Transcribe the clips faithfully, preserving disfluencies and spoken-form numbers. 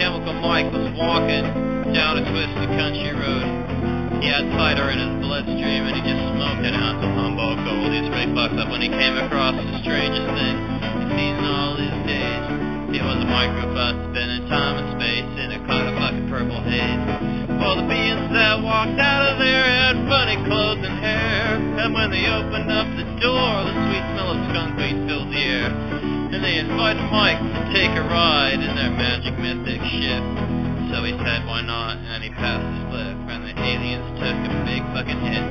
Chemical Mike was walking down a twisted country road. He had cider in his bloodstream and he just smoked an ounce of Humboldt Gold. He was really fucked up when he came across the strangest thing he's seen in all his days. It was a microbus spinning time and space in a kind of fucking purple haze. All the beings that walked out of there had funny clothes and hair. And when they opened up the door, the sweet smell of skunk weed filled the air. And they invited Mike to take a ride in their magic mythic ship. So he said, why not? And he passed the slip, and the aliens took a big fucking hit.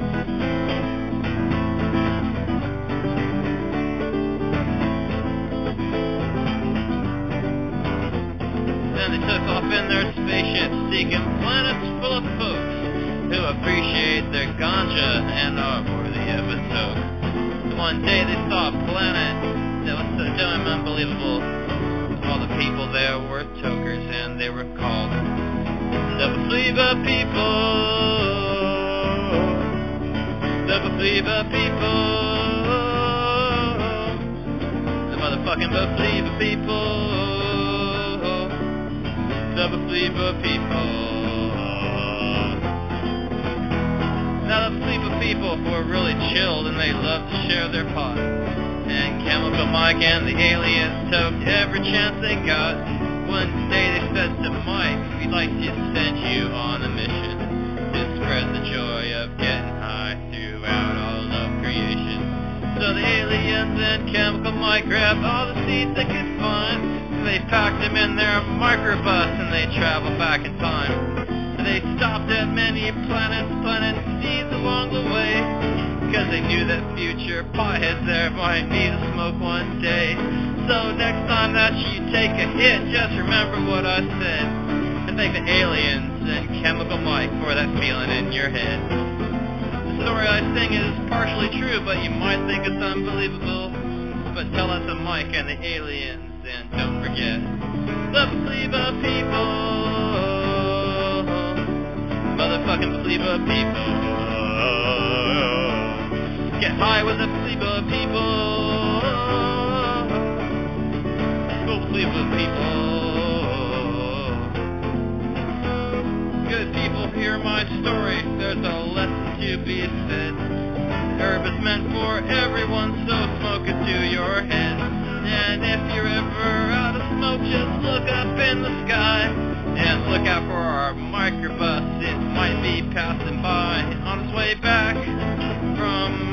Then they took off in their spaceship, seeking planets full of folks who appreciate their ganja and are worthy of a toke. And one day they saw a planet that was so damn unbelievable. All the people there were tokers, and they were called the Bafleba people. The Bafleba people. The motherfucking Bafleba people. The Bafleba people. Now the Bafleba people were really chilled, and they loved to share their pot. And Chemical Mike and the aliens took every chance they got. One day they said to Mike, we'd like to send you on a mission to spread the joy of getting high throughout all of creation. So the aliens and Chemical Mike grabbed all the seeds they could find. They packed them in their microbus and they traveled back in time. They stopped at many planets, planting seeds along the way. Because they knew that future potheads there might need a smoke one day. So next time that you take a hit, just remember what I said. And thank the aliens and Chemical Mike for that feeling in your head. The story I sing is partially true, but you might think it's unbelievable. But tell it to Mike and the aliens, and don't forget the Bafleba people. Motherfucking Bafleba people. Get high with the Bafleba people. Go Bafleba people. Good people, hear my story. There's a lesson to be said. Herb is meant for everyone, so smoke it to your head. And if you're ever out of smoke, just look up in the sky. And look out for our microbus. It might be passing by on its way back from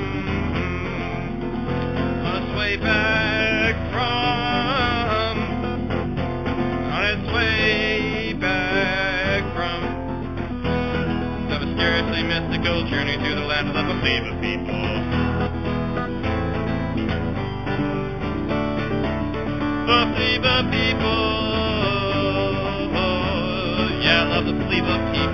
way back from, on its way back from the mysteriously mystical journey through the land of the Bafleba people. Bafleba people, yeah, I love the Bafleba people.